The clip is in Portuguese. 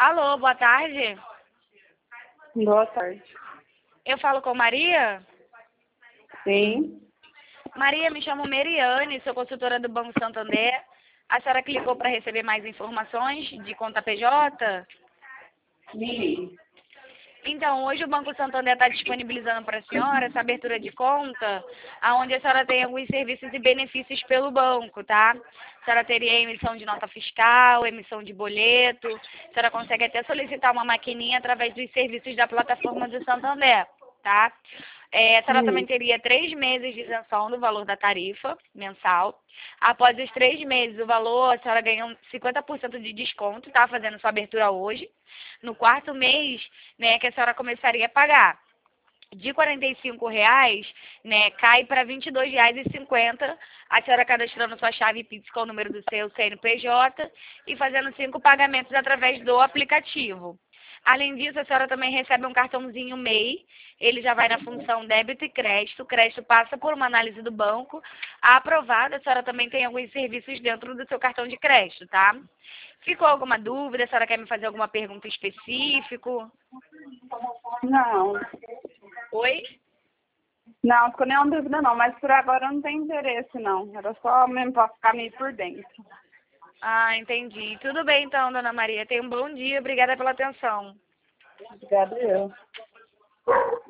Alô, boa tarde. Boa tarde. Eu falo com Maria? Sim. Maria, me chamo Meriane, sou consultora do Banco Santander. A senhora clicou para receber mais informações de conta PJ? Sim. Então, hoje o Banco Santander está disponibilizando para a senhora essa abertura de conta, onde a senhora tem alguns serviços e benefícios pelo banco, tá? A senhora teria emissão de nota fiscal, emissão de boleto, a senhora consegue até solicitar uma maquininha através dos serviços da plataforma do Santander, tá? A senhora também teria 3 meses de isenção do valor da tarifa mensal. Após os 3 meses, o valor, a senhora ganha 50% de desconto, tá? Fazendo sua abertura hoje. No 4º mês, né, que a senhora começaria a pagar. De R$ 45, né, cai para R$ 22,50, a senhora cadastrando sua chave Pix com o número do seu CNPJ e fazendo 5 pagamentos através do aplicativo. Além disso, a senhora também recebe um cartãozinho MEI, ele já vai na função débito e crédito, o crédito passa por uma análise do banco, aprovado, a senhora também tem alguns serviços dentro do seu cartão de crédito, tá? Ficou alguma dúvida? A senhora quer me fazer alguma pergunta específica? Não. Oi? Não, ficou nenhuma dúvida não, mas por agora eu não tenho interesse não. Era só mesmo para ficar meio por dentro. Ah, entendi. Tudo bem então, dona Maria. Tenha um bom dia. Obrigada pela atenção. Obrigada eu.